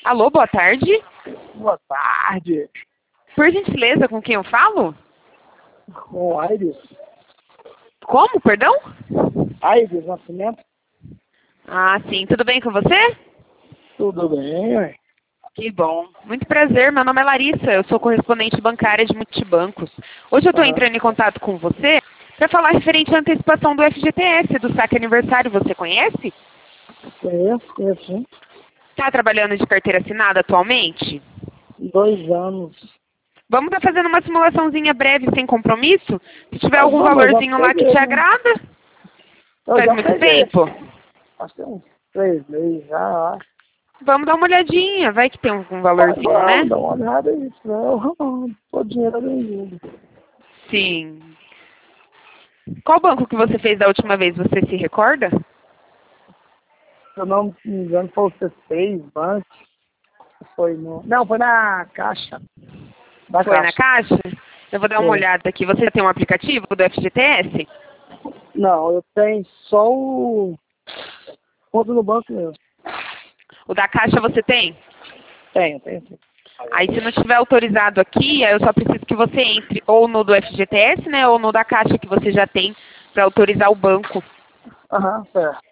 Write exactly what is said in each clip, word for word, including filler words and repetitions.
Alô, boa tarde. Boa tarde. Por gentileza, com quem eu falo? Com Aires. Como, perdão? Aires Nascimento. Ah, sim. Tudo bem com você? Tudo bem, ué? Que bom. Muito prazer. Meu nome é Larissa. Eu sou correspondente bancária de multibancos. Hoje eu estou Aham. entrando em contato com você para falar referente à antecipação do F G T S, do saque aniversário. Você conhece? Conheço, conheço, sim. Está trabalhando de carteira assinada atualmente? Dois anos. Vamos estar fazendo uma simulaçãozinha breve, sem compromisso? Se tiver Mas algum vamos, eu já valorzinho lá que peguei, te né? agrada? Eu Faz já muito peguei. tempo? Acho que tem uns três meses já, acho. Vamos dar uma olhadinha. Vai que tem algum Mas valorzinho, né? vamos, dá uma olhada aí, senão o dinheiro é bem-vindo. Sim. Qual banco que você fez da última vez? Você se recorda? Se eu não me engano, foi o C seis Bank. Foi no... Não, foi na Caixa. Da Foi na Caixa. Caixa? Eu vou dar uma Foi. olhada aqui. Você já tem um aplicativo do F G T S? Não, eu tenho só o... Conta no banco mesmo. O da Caixa você tem? Tenho, tenho sim. Aí se não estiver autorizado aqui, aí eu só preciso que você entre ou no do F G T S, né, ou no da Caixa que você já tem para autorizar o banco. Aham, certo.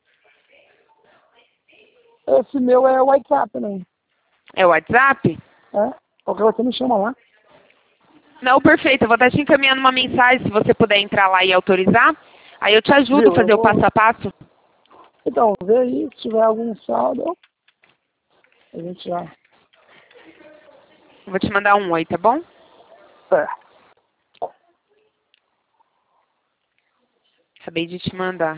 Esse meu é o WhatsApp, né? É o WhatsApp? É? Qualquer coisa você me chama lá. Não, perfeito. Eu vou estar te encaminhando uma mensagem se você puder entrar lá e autorizar. Aí eu te ajudo a Viu? Eu fazer o vou... passo a passo. Então, vê aí, se tiver algum saldo, a gente já... Eu vou te mandar um oi, tá bom? Certo. Acabei de te mandar.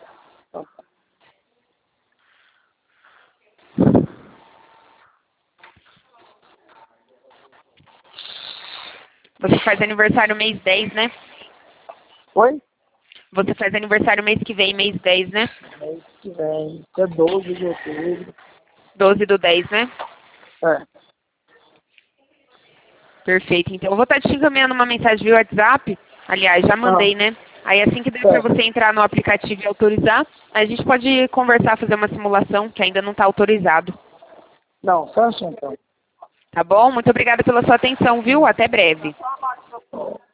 Você faz aniversário mês dez, né? Oi? Você faz aniversário mês que vem, mês dez, né? Mês que vem, é doze de outubro. doze do dez, né? É. Perfeito. Então eu vou estar te encaminhando uma mensagem via WhatsApp. Aliás, já mandei, Ah, né? Aí assim que der para certo. você entrar no aplicativo e autorizar, a gente pode conversar, fazer uma simulação que ainda não está autorizado. Não, certo então. Tá bom? Muito obrigada pela sua atenção, viu? Até breve.